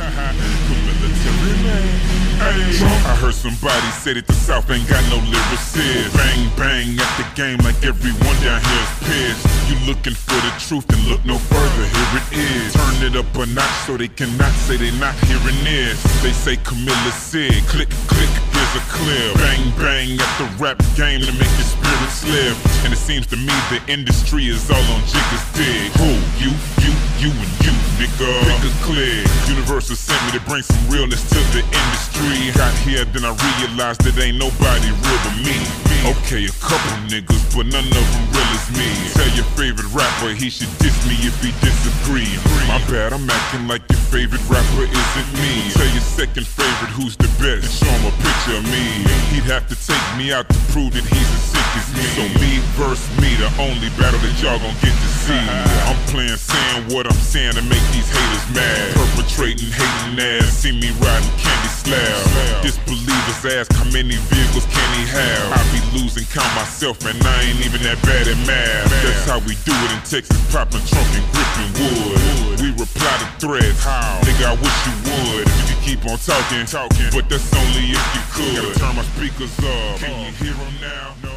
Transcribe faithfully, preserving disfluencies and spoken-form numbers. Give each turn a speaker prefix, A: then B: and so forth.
A: Military man. Hey. I heard somebody say that the South ain't got no lyricists. Bang bang at the game like everyone down here is pissed. You looking for the truth, then look no further, here it is. Turn it up a notch so they cannot say they not hearing this. They say Camilla said, click click, here's a clip. Bang bang at the rap game to make your spirit slip. And it seems to me the industry is all on Jigga's dick. Who? You, you, you and you, nigga. Pick a click. Universal sent me to bring some realness to the industry. Got here, then I realized that ain't nobody real but me. Okay, a couple niggas, but none of them real as me. Tell your favorite rapper he should diss me if he disagree. My bad, I'm acting like your favorite rapper isn't me. Tell your second favorite who's the best, and show him a picture of me. He'd have to take me out to prove that he's as sick as me. So me versus me, the only battle that y'all gon' get to see. I'm playing saying what I'm saying to make these haters mad. Perpetrating, hating ass, see me riding candy slab. Disbelievers ask how many vehicles can he have. I be losing count myself and I ain't even that bad at math. That's how we do it in Texas, popping trunk and gripping wood. We reply to threats, how? Nigga, I wish you would. If you could keep on talking, talking, but that's only if you could. Gotta turn my speakers up. Can you hear them now? No.